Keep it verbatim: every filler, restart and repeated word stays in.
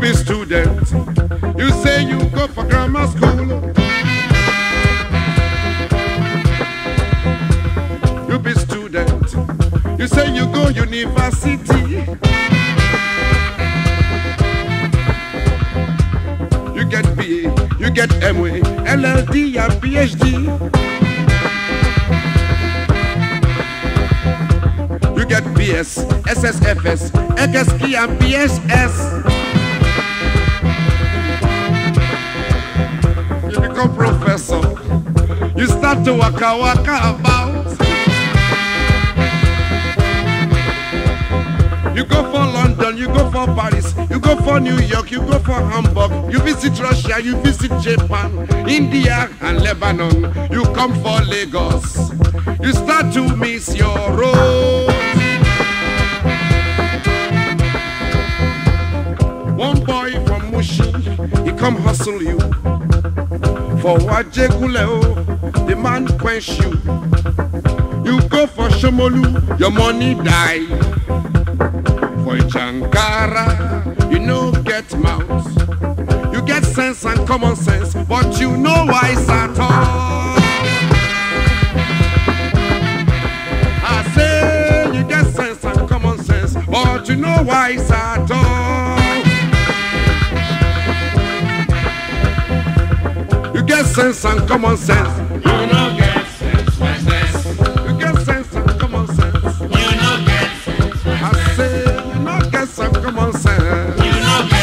be student. You say you go for grammar school. You be student. You say you go university. You get B A, you get M A, L L D and P H D. You get B S, S S F S, X S K and P S S. You become professor. You start to waka waka about. You go for London, you go for Paris, you go for New York, you go for Hamburg, you visit Russia, you visit Japan, India and Lebanon. You come for Lagos. You start to miss your road. One boy from Mushi, he come hustle you. For Wajeguleo, the man quench you. You go for Shomolu, your money die. For Chankara, you know get mouth. You get sense and common sense, but you know wise at all. I say you get sense and common sense, but you know wise at all. You get sense and common sense. You no get sense, wise sense. You get sense and common sense. You no get sense, wise I say you no get some common sense. You no get